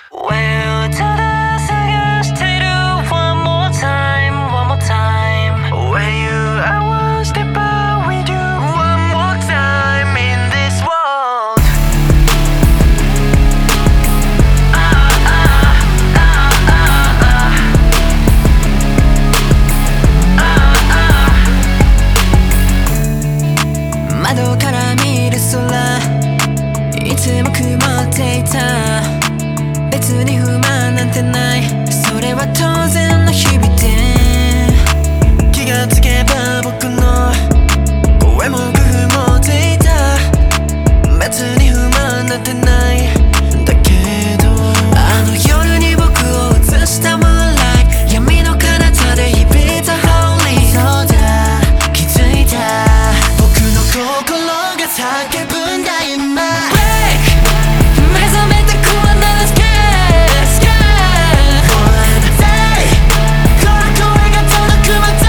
Well, ただ探してる One more time, one more time When you, I want step out with you One more time in this world窓から見る空いつも曇っていた別に不満なんてないそれは当然の日々で気がつけば僕の声も工夫もっていた別に不満なんてないだけどあの夜に僕を映した Moonlight 闇の彼方で響いた Holy そうだ気づいた僕の心が叫ぶんだ今目覚めてくるんだ Let's get One day この声が届くまで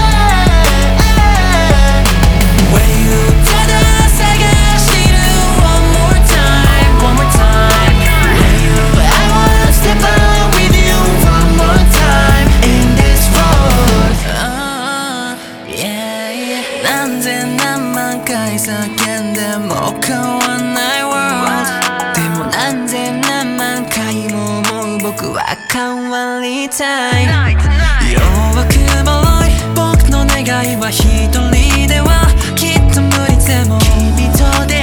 When you ただ探してる One more time, one more time When you, I wanna step out with you One more time in this world Yeah, yeah 何千何万回叫んでも変わんない World でも何千何万回も思う僕は変わりたい弱くもろい僕の願いは一人ではきっと無理でも君と出